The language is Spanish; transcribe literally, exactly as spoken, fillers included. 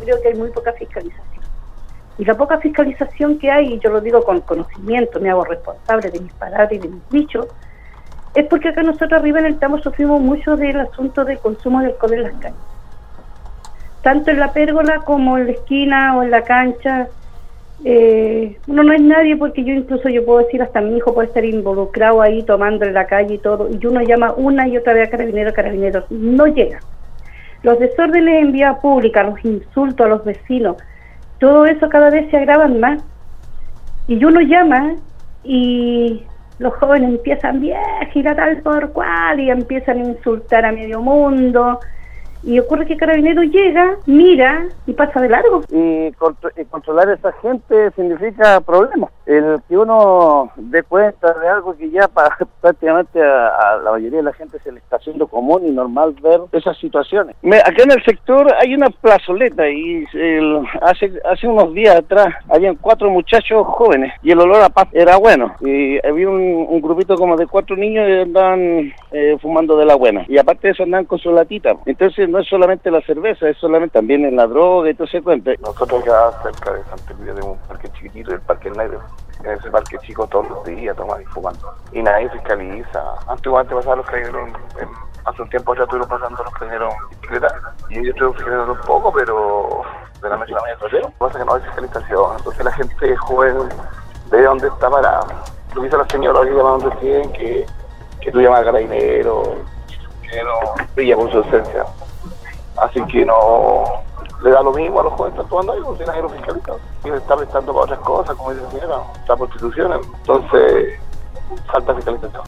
creo que hay muy poca fiscalización. Y la poca fiscalización que hay, y yo lo digo con conocimiento, me hago responsable de mis palabras y de mis dichos, es porque acá nosotros arriba en el Tambo sufrimos mucho del asunto del consumo de alcohol en las calles. Tanto en la pérgola como en la esquina o en la cancha. Eh, uno no es nadie, porque yo incluso yo puedo decir, hasta mi hijo puede estar involucrado ahí tomando en la calle y todo, y uno llama una y otra vez a carabineros, carabineros, no llega. Los desórdenes en vía pública, los insultos a los vecinos, todo eso cada vez se agravan más, y uno llama y los jóvenes empiezan, vieja, tal por cual, y empiezan a insultar a medio mundo. Y ocurre que Carabineros llega, mira y pasa de largo. Y, contro y controlar a esa gente significa problemas. El que uno dé cuenta de algo que ya para, prácticamente a, a la mayoría de la gente se le está haciendo común y normal ver esas situaciones. Me, acá en el sector hay una plazoleta y el, hace hace unos días atrás habían cuatro muchachos jóvenes y el olor a paz era bueno. Y había un, un grupito como de cuatro niños que andaban eh, fumando de la buena. Y aparte de eso andaban con su latita. Entonces no es solamente la cerveza, es solamente también en la droga y todo ese cuento. Nosotros acá cerca de Santa Cruz tenemos un parque chiquitito, el Parque Negro. En ese parque chico todos los días toman y fumando. Y nadie fiscaliza. Antiguamente pasaban los carabineros, en, hace un tiempo ya estuvieron pasando los carabineros en bicicleta. Y ellos estuvieron fiscalizando un poco, pero de la noche a la mañana cero. Lo que pasa es que no hay fiscalización. Entonces la gente joven ve dónde está parada. Lo que dice la señora que llamaron recién, que, que tú llamas a carabineros, que no brilla por su ausencia. Así que no le da lo mismo a los jóvenes que están tomando ahí, porque nadie lo fiscaliza. Y se está prestando para otras cosas, como dice la señora, la prostitución. Entonces, falta fiscalización.